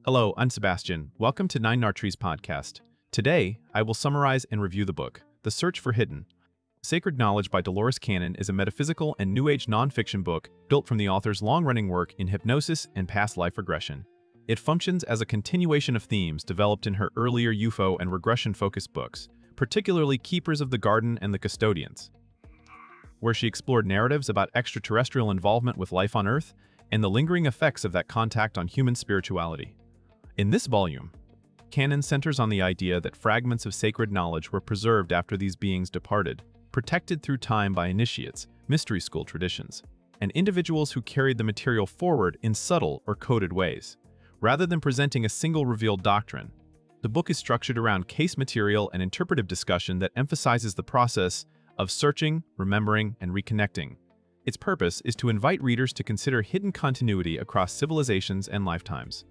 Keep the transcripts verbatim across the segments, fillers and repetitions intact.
Hello, I'm Sebastian. Welcome to Nine Nartrees podcast. Today, I will summarize and review the book, The Search for Hidden. Sacred Knowledge by Dolores Cannon is a metaphysical and New Age nonfiction book built from the author's long-running work in hypnosis and past life regression. It functions as a continuation of themes developed in her earlier U F O and regression-focused books, particularly Keepers of the Garden and The Custodians, where she explored narratives about extraterrestrial involvement with life on Earth and the lingering effects of that contact on human spirituality. In this volume, Cannon centers on the idea that fragments of sacred knowledge were preserved after these beings departed, protected through time by initiates, mystery school traditions, and individuals who carried the material forward in subtle or coded ways. Rather than presenting a single revealed doctrine, the book is structured around case material and interpretive discussion that emphasizes the process of searching, remembering, and reconnecting. Its purpose is to invite readers to consider hidden continuity across civilizations and lifetimes,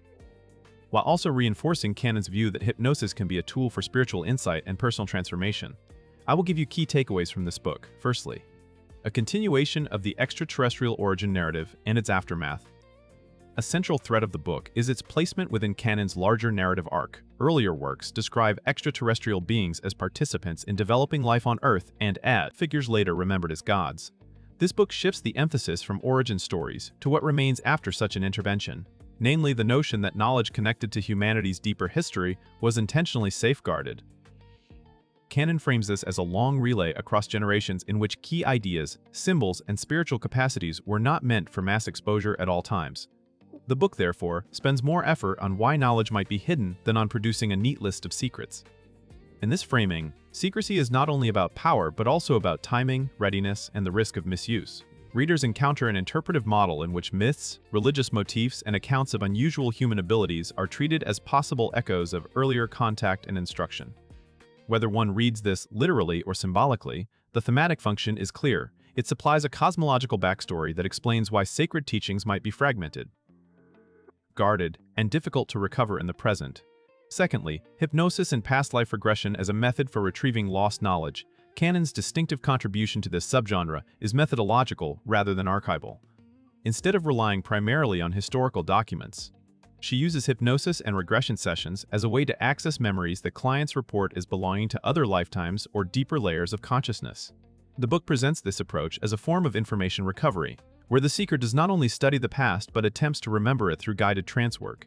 while also reinforcing Cannon's view that hypnosis can be a tool for spiritual insight and personal transformation. I will give you key takeaways from this book. Firstly, a continuation of the extraterrestrial origin narrative and its aftermath. A central thread of the book is its placement within Cannon's larger narrative arc. Earlier works describe extraterrestrial beings as participants in developing life on Earth and as figures later remembered as gods. This book shifts the emphasis from origin stories to what remains after such an intervention, namely the notion that knowledge connected to humanity's deeper history was intentionally safeguarded. Cannon frames this as a long relay across generations in which key ideas, symbols, and spiritual capacities were not meant for mass exposure at all times. The book, therefore, spends more effort on why knowledge might be hidden than on producing a neat list of secrets. In this framing, secrecy is not only about power but also about timing, readiness, and the risk of misuse. Readers encounter an interpretive model in which myths, religious motifs, and accounts of unusual human abilities are treated as possible echoes of earlier contact and instruction. Whether one reads this literally or symbolically, the thematic function is clear. It supplies a cosmological backstory that explains why sacred teachings might be fragmented, guarded, and difficult to recover in the present. Secondly, hypnosis and past life regression as a method for retrieving lost knowledge. Cannon's distinctive contribution to this subgenre is methodological rather than archival. Instead of relying primarily on historical documents, she uses hypnosis and regression sessions as a way to access memories that clients report as belonging to other lifetimes or deeper layers of consciousness. The book presents this approach as a form of information recovery, where the seeker does not only study the past but attempts to remember it through guided trance work.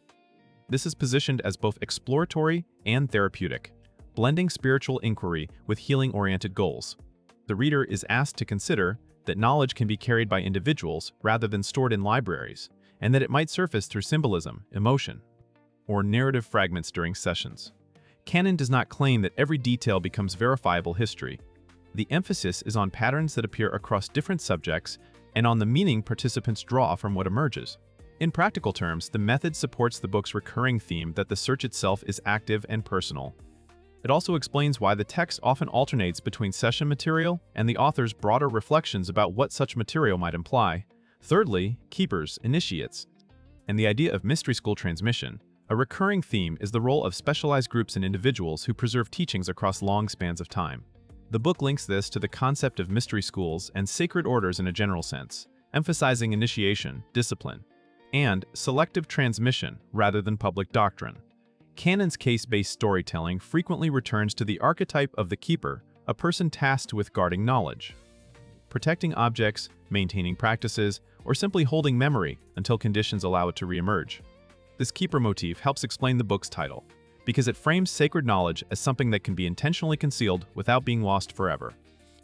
This is positioned as both exploratory and therapeutic, blending spiritual inquiry with healing-oriented goals. The reader is asked to consider that knowledge can be carried by individuals rather than stored in libraries, and that it might surface through symbolism, emotion, or narrative fragments during sessions. Cannon does not claim that every detail becomes verifiable history. The emphasis is on patterns that appear across different subjects and on the meaning participants draw from what emerges. In practical terms, the method supports the book's recurring theme that the search itself is active and personal. It also explains why the text often alternates between session material and the author's broader reflections about what such material might imply. Thirdly, keepers, initiates, and the idea of mystery school transmission. A recurring theme is the role of specialized groups and individuals who preserve teachings across long spans of time. The book links this to the concept of mystery schools and sacred orders in a general sense, emphasizing initiation, discipline, and selective transmission rather than public doctrine. Cannon's case-based storytelling frequently returns to the archetype of the keeper, a person tasked with guarding knowledge, protecting objects, maintaining practices, or simply holding memory until conditions allow it to reemerge. This keeper motif helps explain the book's title, because it frames sacred knowledge as something that can be intentionally concealed without being lost forever.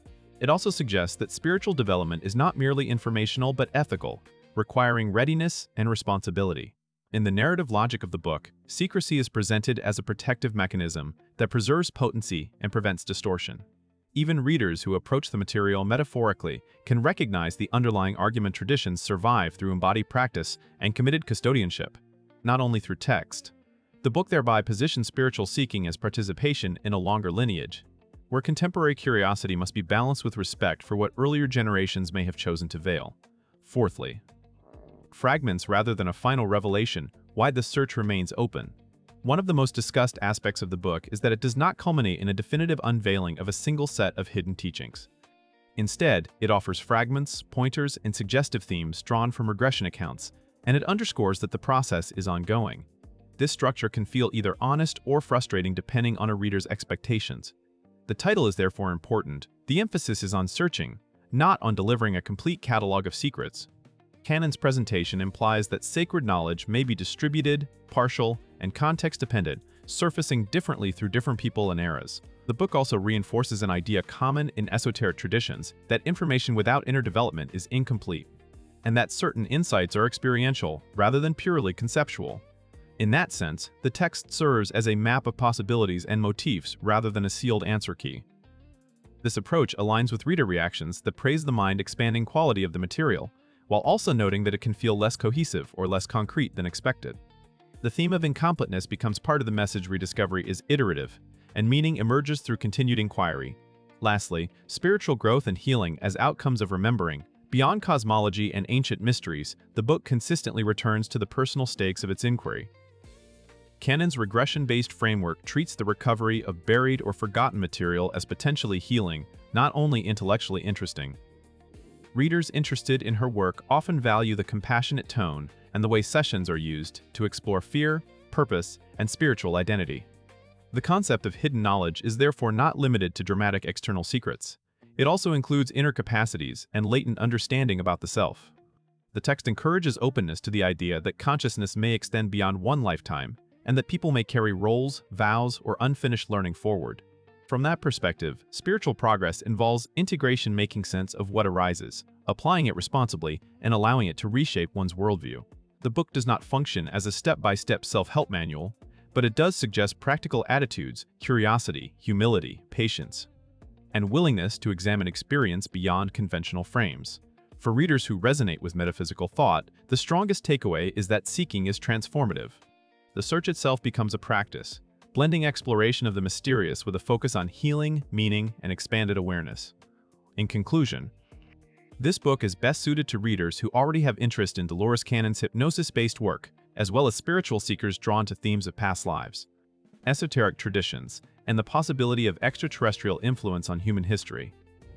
It also suggests that spiritual development is not merely informational but ethical, requiring readiness and responsibility. In the narrative logic of the book, secrecy is presented as a protective mechanism that preserves potency and prevents distortion. Even readers who approach the material metaphorically can recognize the underlying argument traditions survive through embodied practice and committed custodianship, not only through text. The book thereby positions spiritual seeking as participation in a longer lineage, where contemporary curiosity must be balanced with respect for what earlier generations may have chosen to veil. Fourthly, fragments rather than a final revelation, why the search remains open. One of the most discussed aspects of the book is that it does not culminate in a definitive unveiling of a single set of hidden teachings. Instead, it offers fragments, pointers, and suggestive themes drawn from regression accounts, and it underscores that the process is ongoing. This structure can feel either honest or frustrating depending on a reader's expectations. The title is therefore important. The emphasis is on searching, not on delivering a complete catalog of secrets. Canon's presentation implies that sacred knowledge may be distributed, partial, and context-dependent, surfacing differently through different people and eras. The book also reinforces an idea common in esoteric traditions, that information without inner development is incomplete, and that certain insights are experiential rather than purely conceptual. In that sense, the text serves as a map of possibilities and motifs rather than a sealed answer key. This approach aligns with reader reactions that praise the mind-expanding quality of the material, while also noting that it can feel less cohesive or less concrete than expected. The theme of incompleteness becomes part of the message. Rediscovery is iterative, and meaning emerges through continued inquiry. Lastly, spiritual growth and healing as outcomes of remembering. Beyond cosmology and ancient mysteries, the book consistently returns to the personal stakes of its inquiry. Canon's regression-based framework treats the recovery of buried or forgotten material as potentially healing, not only intellectually interesting. Readers interested in her work often value the compassionate tone and the way sessions are used to explore fear, purpose, and spiritual identity. The concept of hidden knowledge is therefore not limited to dramatic external secrets. It also includes inner capacities and latent understanding about the self. The text encourages openness to the idea that consciousness may extend beyond one lifetime, and that people may carry roles, vows, or unfinished learning forward. From that perspective, spiritual progress involves integration, making sense of what arises, applying it responsibly, and allowing it to reshape one's worldview. The book does not function as a step-by-step self-help manual, but it does suggest practical attitudes, curiosity, humility, patience, and willingness to examine experience beyond conventional frames. For readers who resonate with metaphysical thought, the strongest takeaway is that seeking is transformative. The search itself becomes a practice, blending exploration of the mysterious with a focus on healing, meaning, and expanded awareness. In conclusion, this book is best suited to readers who already have interest in Dolores Cannon's hypnosis-based work, as well as spiritual seekers drawn to themes of past lives, esoteric traditions, and the possibility of extraterrestrial influence on human history.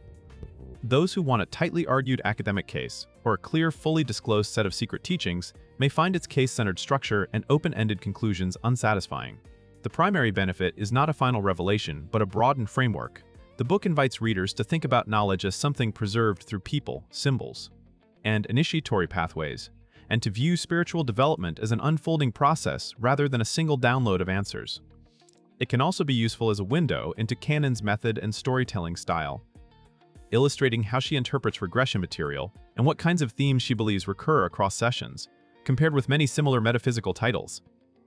Those who want a tightly argued academic case, or a clear, fully disclosed set of secret teachings, may find its case-centered structure and open-ended conclusions unsatisfying. The primary benefit is not a final revelation, but a broadened framework. The book invites readers to think about knowledge as something preserved through people, symbols, and initiatory pathways, and to view spiritual development as an unfolding process rather than a single download of answers. It can also be useful as a window into Cannon's method and storytelling style, illustrating how she interprets regression material and what kinds of themes she believes recur across sessions, compared with many similar metaphysical titles.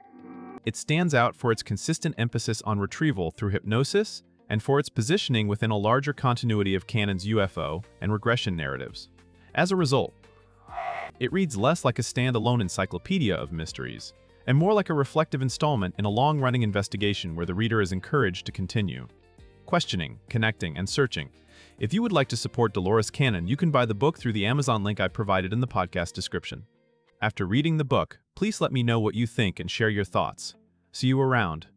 It stands out for its consistent emphasis on retrieval through hypnosis and for its positioning within a larger continuity of Cannon's U F O and regression narratives. As a result, it reads less like a standalone encyclopedia of mysteries and more like a reflective installment in a long-running investigation where the reader is encouraged to continue questioning, connecting, and searching. If you would like to support Dolores Cannon, you can buy the book through the Amazon link I provided in the podcast description. After reading the book, please let me know what you think and share your thoughts. See you around.